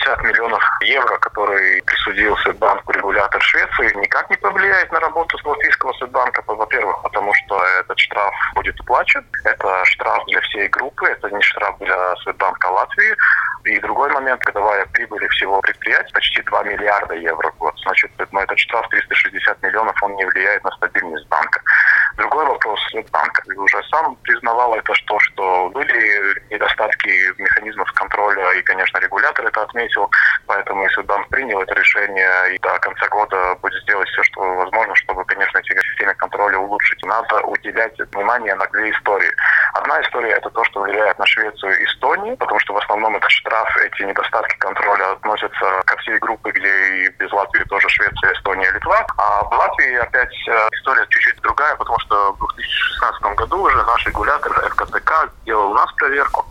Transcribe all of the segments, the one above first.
360 миллионов евро, который присудил Swedbank регулятор Швеции, никак не повлияет на работу латвийского Swedbank. Во-первых, потому что этот штраф будет уплачен. Это штраф для всей группы, это не штраф для Swedbank Латвии. И другой момент, годовая прибыль всего предприятия почти 2 миллиарда евро в год. Значит, этот штраф 360 миллионов, он не влияет на стабильность банка. Другой вопрос Swedbank. Уже сам признавал это, что были недостатки механизмов контроля, и, конечно, регулятор это отметил, поэтому и Swedbank принял это решение, и до конца года будет сделать все, что возможно, чтобы, конечно, эти системы контроля улучшить. Надо уделять внимание на две истории. Одна история – это то, что влияет на Швецию и Эстонию, потому что в основном этот штраф, эти недостатки контроля относятся ко всей группе, где и без Латвии тоже Швеция, Эстония, Литва. А в Латвии опять история чуть-чуть другая, потому что в 2016 году уже наш регулятор ФКТК сделал у нас проверку.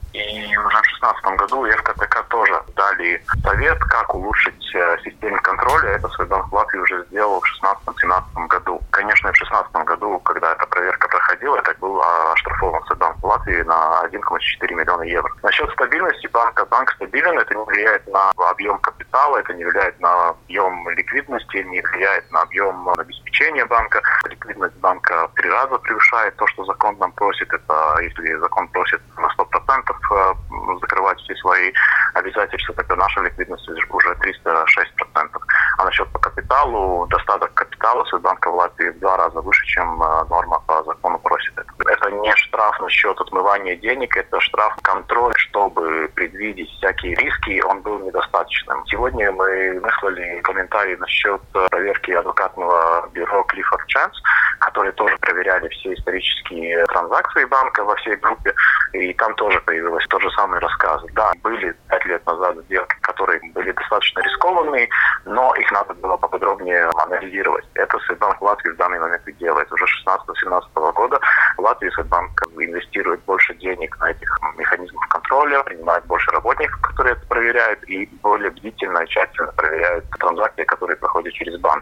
И уже в 2016 году ФКТК тоже дали совет, как улучшить систему контроля. Это Swedbank Латвии уже сделал в 2016-2017 году. Конечно, в 2016 году, когда эта проверка проходила, это был оштрафован Swedbank Латвии на 1,4 миллиона евро. Насчет стабильности банка. Банк стабилен, это не влияет на объем капитала, это не влияет на объем ликвидности, не влияет на объем обеспечения банка. Ликвидность банка 3 раза превышает то, что закон нам просит. Это если закон просит на 100% закрывать все свои обязательства, тогда наша ликвидность уже 306%. А насчет по капиталу, достаток капитала Swedbank в Латвии в 2 раза выше, чем норма по закону просит. Это не штраф насчет отмывания денег, это штраф-контроль, чтобы предвидеть всякие риски, он был недостаточным. Сегодня мы выслали комментарии насчет проверки адвокатного бюро Clifford Chance, которые тоже проверяли все исторические транзакции банка во всей группе, и там тоже появилось тот же самый рассказ. Да, были 5 лет назад сделки, которые были достаточно рискованные, но их надо было поподробнее анализировать. Это Swedbank Латвии в данный момент и делает. Уже с 2016-2017 года в Латвии Swedbank инвестирует больше денег на этих механизмах контроля, принимает больше работников, которые это проверяют, и более бдительно и тщательно проверяют транзакции, которые проходят через банк.